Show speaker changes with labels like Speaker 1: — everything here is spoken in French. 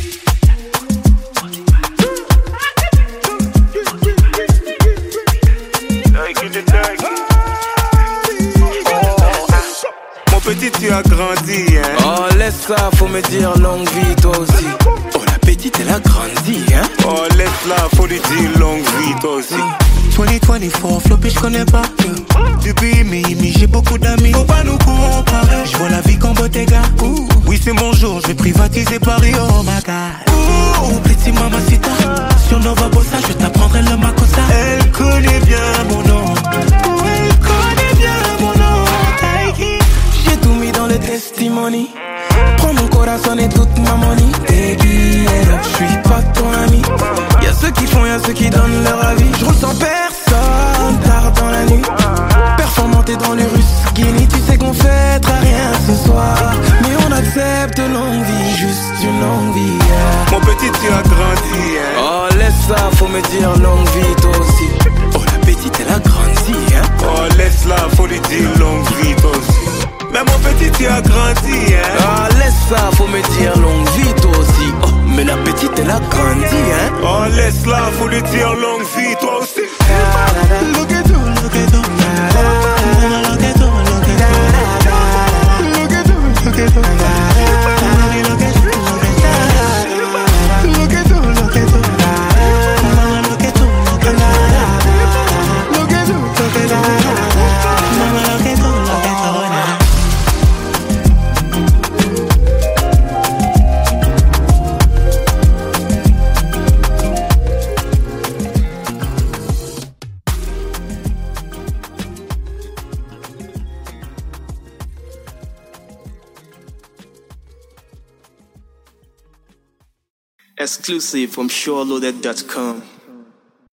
Speaker 1: Petit, tu as grandi, hein.
Speaker 2: Oh, laisse ça, faut me dire longue vie, toi aussi. Oh, la petite, elle a grandi, hein.
Speaker 1: Oh, laisse-la, faut lui dire longue vie, toi aussi.
Speaker 3: 2024, floppé, j'connais pas. Depuis Mimi, j'ai beaucoup d'amis. Faut pas nous comparer. J'vois la vie comme Bottega. Oui, c'est mon jour, j'vais privatiser Paris, oh my god. Petit mamacita, sur Nova Bossa, je t'apprendrai le Makossa. Elle connaît bien mon nom. Elle connaît bien mon nom.
Speaker 2: J'ai tout mis dans le testimony. Prends mon corazon et toute ma money. Baby, j'suis pas ton ami. Y'a ceux qui font, y'a ceux qui donnent leur avis. J'ressens personne tard dans la nuit. Performanté dans les rues skinny. Tu sais qu'on fêtera rien ce soir, mais on accepte longue vie, juste une longue vie, yeah.
Speaker 1: Mon petit, tu as grandi, hein.
Speaker 2: Oh, laisse ça, faut me dire longue vie, toi aussi. Oh, la petite, elle a grandi, hein.
Speaker 1: Oh, laisse-la, faut lui dire longue vie, toi aussi. Mais mon petit, tu as grandi, hein.
Speaker 2: Ah, laisse ça, faut me dire longue vie, toi aussi. Oh, mais la petite, elle a grandi, hein.
Speaker 1: Oh, laisse-la, faut lui dire longue vie, toi aussi.
Speaker 3: Look at you, look at you. Look at you, look at you. Look at you, look at you. Look at you, look at you. Look at you, look at you. Look at you, look at you. Look at you, look at you.
Speaker 2: Exclusive from SureLoaded.com.